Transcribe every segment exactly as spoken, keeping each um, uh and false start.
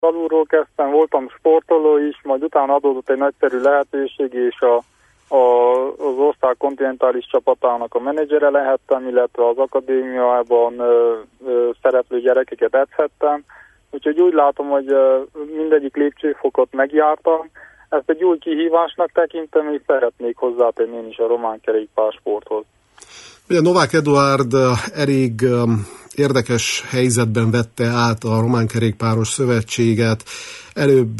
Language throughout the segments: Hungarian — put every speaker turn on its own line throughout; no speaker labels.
alulról kezdtem, voltam sportoló is, majd utána adódott egy nagyszerű lehetőség, és a, a, az ország kontinentális csapatának a menedzsere lehettem, illetve az akadémiában ö, ö, szereplő gyerekeket edzhettem. Úgyhogy úgy látom, hogy ö, mindegyik lépcsőfokot megjártam. Ezt egy új kihívásnak tekintem, és szeretnék hozzátenni én is a román kerékpársporthoz.
Ugye Novák Eduárd elég érdekes helyzetben vette át a Román Kerékpáros Szövetséget. Előbb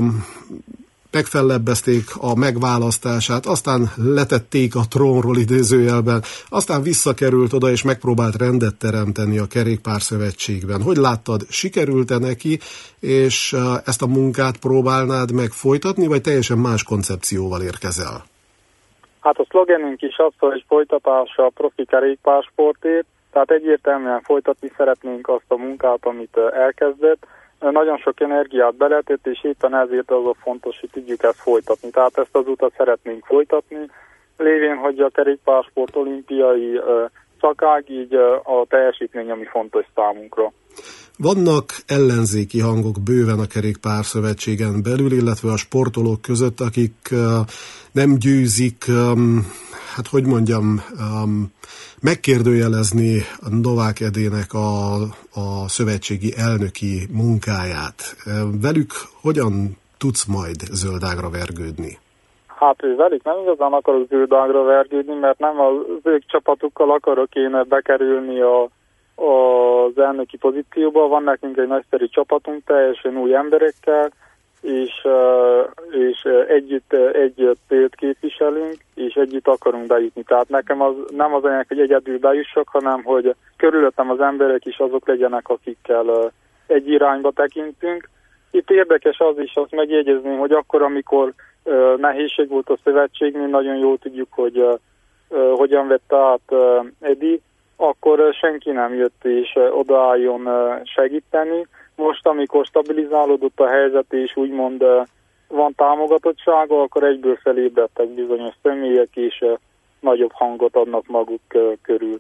megfellebbezték a megválasztását, aztán letették a trónról idézőjelben, aztán visszakerült oda, és megpróbált rendet teremteni a Kerékpárszövetségben. Hogy láttad, sikerült-e neki, és ezt a munkát próbálnád meg folytatni, vagy teljesen más koncepcióval érkezel?
Hát a szlogenünk is az, hogy folytatása a profi kerékpársportért, tehát egyértelműen folytatni szeretnénk azt a munkát, amit elkezdett. Nagyon sok energiát beletett, és éppen ezért az a fontos, hogy tudjuk ezt folytatni. Tehát ezt az utat szeretnénk folytatni, lévén, hogy a kerékpársport olimpiai szakág, így a teljesítmény, ami fontos számunkra.
Vannak ellenzéki hangok bőven a Kerékpárszövetségen belül, illetve a sportolók között, akik nem győzik, hát hogy mondjam, megkérdőjelezni Novák Edének a, a szövetségi elnöki munkáját. Velük hogyan tudsz majd zöldágra vergődni?
Hát ő velük nem igazán akarok zöldágra vergődni, mert nem az ők csapatukkal akarok én bekerülni a, az elnöki pozícióba. Van nekünk egy nagyszerű csapatunk, teljesen új emberekkel, és, és együtt egy célt képviselünk, és együtt akarunk bejutni. Tehát nekem az nem az anyag, hogy egyedül bejussak, hanem hogy körülöttem az emberek is azok legyenek, akikkel egy irányba tekintünk. Itt érdekes az is, azt megjegyezni, hogy akkor, amikor nehézség volt a szövetségnél, nagyon jól tudjuk, hogy hogyan vette át Edi, akkor senki nem jött és odaálljon segíteni. Most, amikor stabilizálódott a helyzet, és úgymond van támogatottsága, akkor egyből felébredtek bizonyos személyek, és nagyobb hangot adnak maguk körül.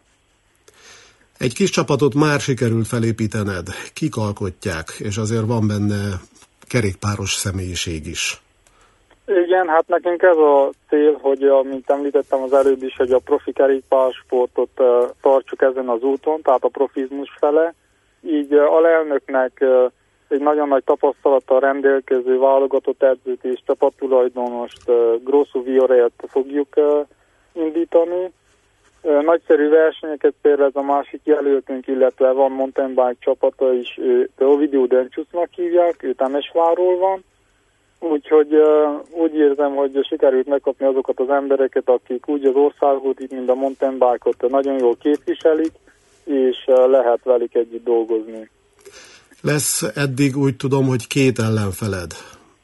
Egy kis csapatot már sikerült felépítened, kik alkotják, és azért van benne kerékpáros személyiség is.
Igen, hát nekünk ez a cél, hogy, mint említettem az előbb is, hogy a profi kerékpársportot tartsuk ezen az úton, tehát a profizmus fele. Így alelnöknek egy nagyon nagy tapasztalattal rendelkező válogatott edzőt és csapattulajdonost, Grosso Viorelt fogjuk indítani. Nagyszerű versenyeket például ez a másik jelöltünk, illetve van mountain bike csapata is, Ovidiu Dencsusnak hívják, ő Temesvárról van. Úgyhogy úgy érzem, hogy sikerült megkapni azokat az embereket, akik úgy az országot, itt mint a mountain bike-ot nagyon jól képviselik, és lehet velük együtt dolgozni.
Lesz eddig úgy tudom, hogy két ellenfeled.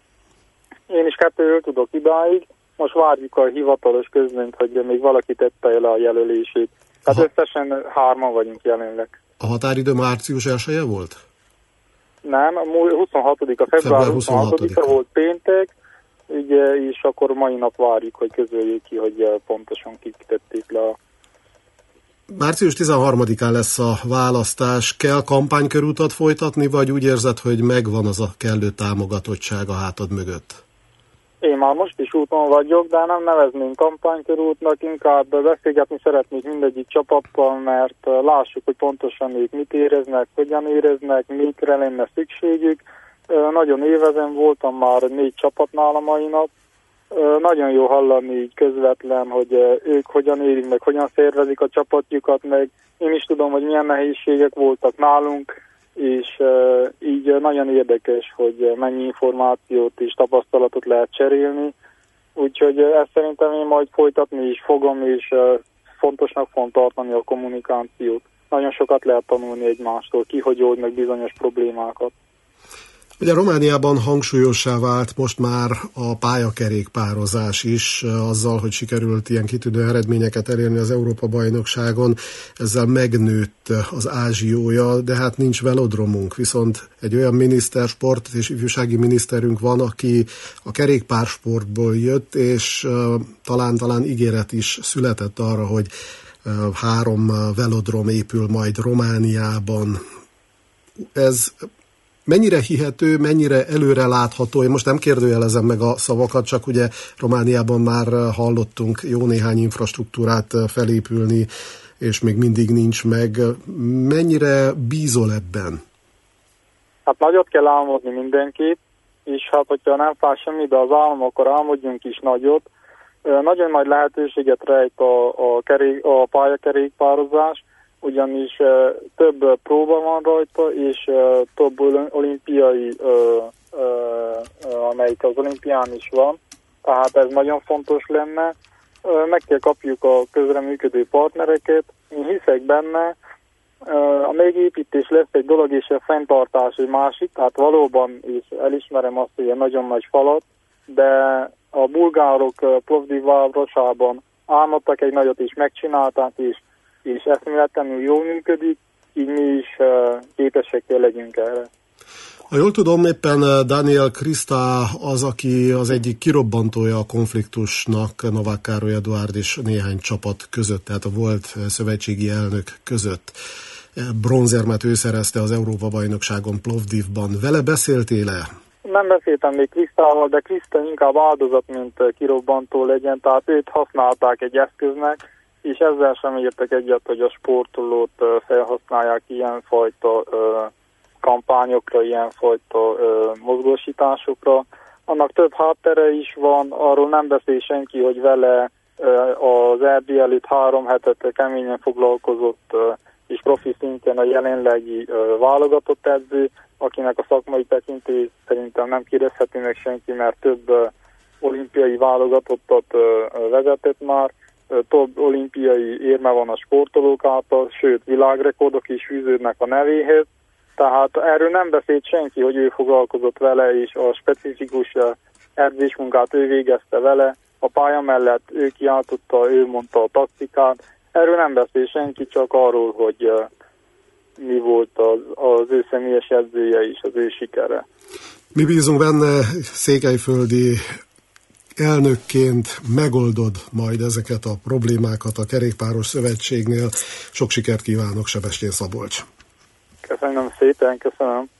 Én is kettőről tudok idáig. Most várjuk a hivatalos közlönyt, hogy még valaki tette el a jelölését. Tehát Aha. összesen hárman vagyunk jelenleg.
A határidő március elseje volt?
Nem, huszonhatodika február huszonhatodika volt péntek, így, és akkor mai nap várjuk, hogy közöljék ki, hogy pontosan kik tették le a...
március tizenharmadikán lesz a választás. Kell kampánykörútat folytatni, vagy úgy érzed, hogy megvan az a kellő támogatottság a hátad mögött?
Én már most is úton vagyok, de nem nevezném kampánykörútnak, inkább beszélgetni szeretnék mindegyik csapattal, mert lássuk, hogy pontosan ők mit éreznek, hogyan éreznek, mikre lenne szükségük. Nagyon évezem voltam már négy csapatnál a mai nap. Nagyon jó hallani így közvetlen, hogy ők hogyan érik meg, hogyan szervezik a csapatjukat meg. Én is tudom, hogy milyen nehézségek voltak nálunk, és uh, így nagyon érdekes, hogy mennyi információt és tapasztalatot lehet cserélni. Úgyhogy uh, ezt szerintem én majd folytatni is fogom, és uh, fontosnak fogom tartani a kommunikációt. Nagyon sokat lehet tanulni egymástól, ki hogy old meg bizonyos problémákat.
Ugye Romániában hangsúlyossá vált most már a pályakerékpározás is, azzal, hogy sikerült ilyen kitűnő eredményeket elérni az Európa-bajnokságon, ezzel megnőtt az ázsiója, de hát nincs velodromunk, viszont egy olyan miniszter, sport és ifjúsági miniszterünk van, aki a kerékpársportból jött, és uh, talán, talán ígéret is született arra, hogy uh, három velodrom épül majd Romániában. Ez mennyire hihető, mennyire előrelátható? Én most nem kérdőjelezem meg a szavakat, csak ugye Romániában már hallottunk jó néhány infrastruktúrát felépülni, és még mindig nincs meg. Mennyire bízol ebben?
Hát nagyot kell álmodni mindenképp, és hát hogyha nem fáj semmi, de az álom, akkor álmodjunk is nagyot. Nagyon nagy lehetőséget rejt a, a, kerék, a pályakerékpározás, ugyanis több próba van rajta, és több olimpiai, amelyik az olimpián is van, tehát ez nagyon fontos lenne. Meg kell kapjuk a közreműködő partnereket, én hiszek benne. A megépítés lesz egy dolog, és a fenntartás egy másik, tehát valóban is elismerem azt, hogy egy nagyon nagy falat, de a bulgárok Plovdiv városában álmodtak egy nagyot, és megcsinálták, és, és eszméletlenül jól működik, így mi is képesek kell legyünk erre.
Ha jól tudom, éppen Daniel Krista az, aki az egyik kirobbantója a konfliktusnak Novák Károly Eduárd és néhány csapat között, tehát a volt szövetségi elnök között. Bronzérmet ő szerezte az Európa-bajnokságon Plovdivban. Vele beszéltél-e?
Nem beszéltem még Krisztával, de Krista inkább áldozat, mint kirobbantó legyen, tehát őt használták egy eszköznek, és ezzel sem értek egyet, hogy a sportolót felhasználják ilyenfajta kampányokra, ilyenfajta mozgósításokra. Annak több háttere is van, arról nem beszél senki, hogy vele az er bé előtt három hetet keményen foglalkozott és profi szintén a jelenlegi válogatott edző, akinek a szakmai tekintély szerintem nem kérdezheti meg senki, mert több olimpiai válogatottat vezetett már, több olimpiai érme van a sportolók által, sőt világrekordok is fűződnek a nevéhez, tehát erről nem beszélt senki, hogy ő foglalkozott vele, és a specifikus edzésmunkát ő végezte vele, a pálya mellett ő kiáltotta, ő mondta a taktikát. Erről nem beszél senki, csak arról, hogy uh, mi volt az, az ő személyes edzője is, az ő sikere.
Mi bízunk benne, székelyföldi elnökként megoldod majd ezeket a problémákat a Kerékpáros Szövetségnél. Sok sikert kívánok, Sebestyén Szabolcs!
Köszönöm szépen, köszönöm!